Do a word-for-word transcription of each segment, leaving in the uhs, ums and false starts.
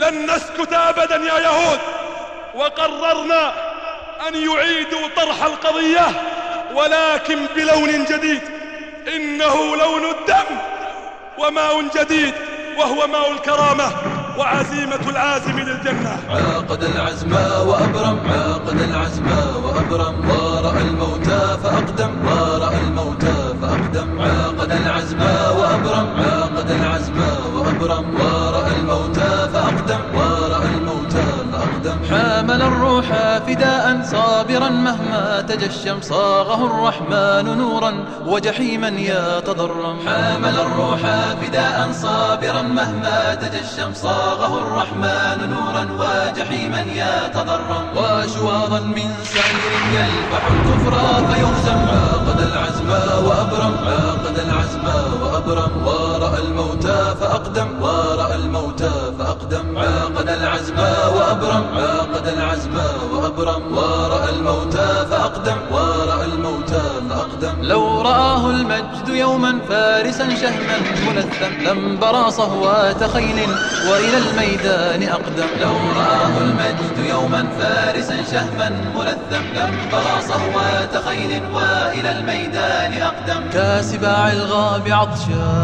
لن نسكت أبدا يا يهود، وقررنا أن يعيدوا طرح القضية ولكن بلون جديد، إنه لون الدم وماء جديد وهو ماء الكرامة وعزيمة العازم للجنة. عاقد العزم وأبرم، عاقد العزم وأبرم، ورأى الموتى فأقدم، ورأى الموتى فأقدم. عاقد العزم وأبرم، عاقد العزم وأبرم، ورأى الموتى فأقدم، ورأى الموتى فأقدم. حامل الروح فداء صابرا مهما تجشم، صاغه الرحمن نورا وجحيما يتضرم. حامل الروح فداء صابرا مهما تجشم، صاغه الرحمن نورا وجحيما يتضرم. وشواظا من سعير يلفح الكفر فيهزم. عاقد العزم وأبرم، عاقد العزم وأبرم، ورأى الموتى فأقدم، ورأى الموتى فأقدم. عاقد العزم وأبرم، عاقد العزم وأبرم، ورأى الموتى فأقدم، ورأى الموتى فأقدم. لو رآه المجد يوما فارسا شهما ملثم، لم برى صهوات خيل وإلى الميدان أقدم. لو رآه المجد يوما فارسا شهما ملثم، لم برى صهوات خيل وإلى الميدان أقدم. كاسباع الغاب عطشا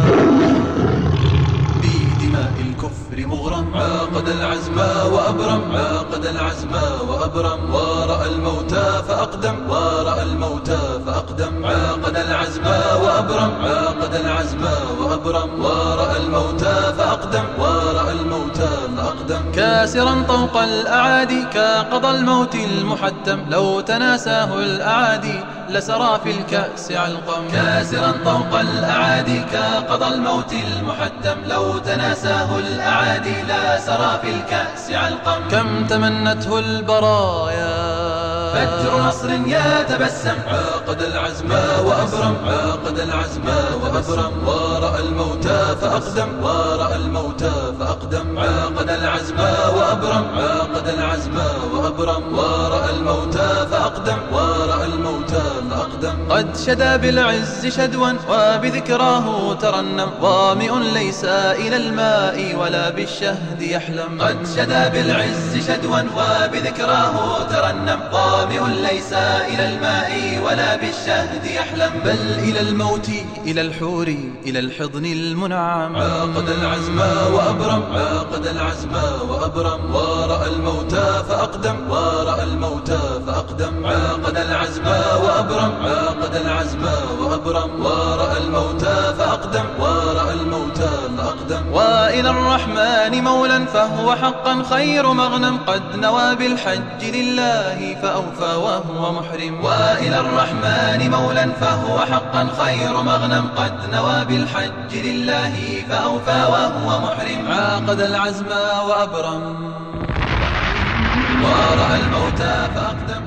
بدماء الكفر مغرم. عاقد العزم وأبرم، عاقد العزم وأبرم، ورأى الموتى فأقدم، ورأى الموتى فأقدم. عاقد العزم وأبرم، عاقد العزم وأبرم، ورأى الموتى فأقدم، ورأى الموتى فأقدم. كاسرا طوق الأعادي كقضى الموت المحتم، لو تناساه الأعادي لسرى في الكأس علقم. كاسرا طوق الأعادي كقضى الموت المحتم، لو تناساه الأعادي لا سرى في الكأس علقم. كم تمنته البرايا فجر نصر يتبسم. عاقد العزم وأبرم، عاقد العزم وأبرم، ورأى الموتى فأقدم، ورأى الموتى فأقدم. عاقد العزم وأبرم، عاقد العزم وأبرم، ورأى الموتى فأقدم، ورأى الموتى فأقدم. قد شدا بالعز شدوا وبذكراه ترنم، ظامئ ليس إلى الماء ولا بالشهد يحلم. قد شدا بالعز شدوا وبذكراه ترنم، ظامئ ليس إلى الماء ولا بالشهد يحلم. بل إلى الموت إلى الحور إلى الحضن المنعم. عاقد العزم وأبرم، عاقد العزم وأبرم، ورأى الموتى فأقدم، ورأى الموتى فأقدم. عاقد العزم وأبرم، عاقد العزم وأبرم، ورأى الموتى فأقدم، ورأى الموتى فأقدم. وإلى الرحمن مولا فهو حقا خير مغنم، قد نوى بالحج لله فأوفى وهو محرم. وإلى الرحمن مولا فهو حقا خير مغنم، قد نوى بالحج لله فأوفى وهو محرم. عاقد العزم وأبرم، ورأى الموتى فأقدم.